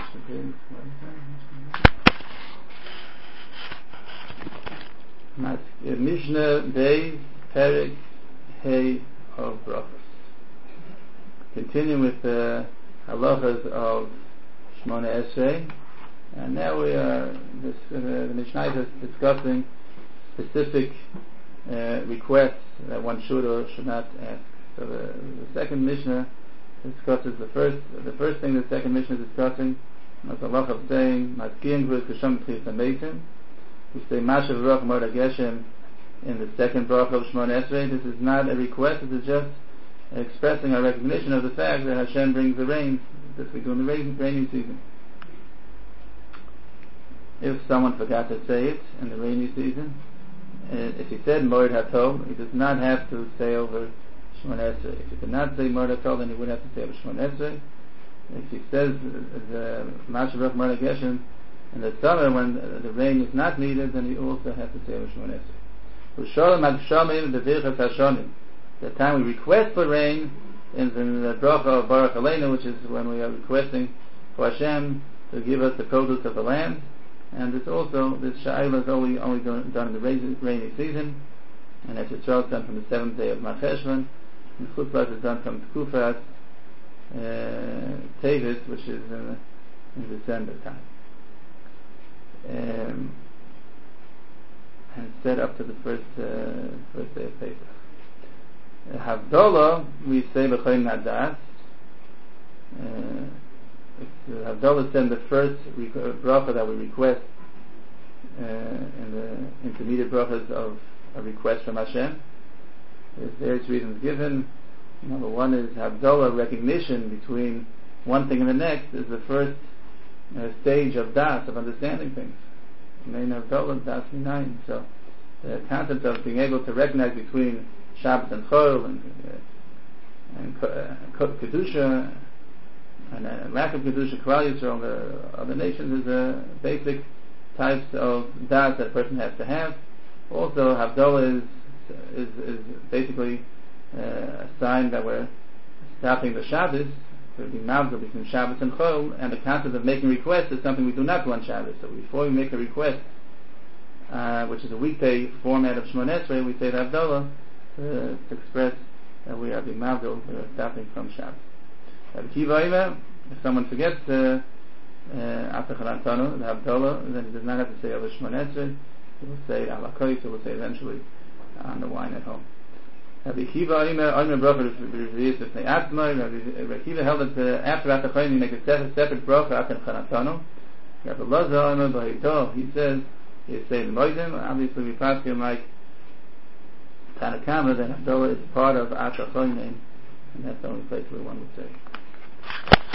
Mishnah Beis Perek Hey of Brachos. Continuing with the halachas of Shmona Esrei, and now we are the Mishnah is discussing specific requests that one should or should not ask. So the second Mishnah discusses the first thing the second Mishnah is discussing is the halach of saying Maskiyin Gvuz K'Sham Tchis HaMeitim. We say Mashav Ruach Mord Geshem in the second bracha of Shmona Esrei. This is not a request, this is just expressing our recognition of the fact that Hashem brings the rain, that we do in the rainy season. If someone forgot to say it in the rainy season, if he said Mord HaTov, he does not have to say over Shmona Esrei. If he did not say Mord HaTov, then he would have to say over Shmona Esrei. If he says the Mashav Ruach Mord Geshem in the summer when the rain is not needed, then he also has to say over Shmona Esrei. The time we request for rain is in the bracha of Baruch Aleinu, which is when we are requesting for Hashem to give us the produce of the land. And this sha'ila is only done in the rainy season, and Eretz Yisrael is done from the 7th day of Mar Cheshvan, and Chutzlas is done from Tkufas Tevis, which is in December time. And set up to the first day of Pesach. Havdalah, we say B'cholim Nadas. Havdalah said the first bracha that we request in the intermediate brachas of a request from Hashem. There's various reasons given. Number one is Havdalah, recognition between one thing and the next, is the first stage of das, of understanding things. Main Havdalah, das Minayin. So the concept of being able to recognize between Shabbos and Chol and Kedusha and lack of Kedusha, Klal Yisrael, the other nations, is a basic types of das that a person has to have. Also, Havdalah is basically a sign that we're stopping the Shabbos. There will be mavzal between Shabbos and Chol, and the concept of making requests is something we do not do on Shabbos. So before we make a request, which is a weekday format of Shmona Esrei, we say the Havdalah to express that we are being mavzal, we are stopping from Shabbos. If someone forgets the Havdalah, then he does not have to say over Shmona Esrei. He will say ala kois, he will say eventually on the wine at home. Rabbi Akiva held that after Atachayim you make a separate bracha after Chanatano. Rabbi Lazar, he says, you say the Moedim. Obviously we pass him like Tanakama that Havdalah is part of Atachayim, and that's the only place where one would say.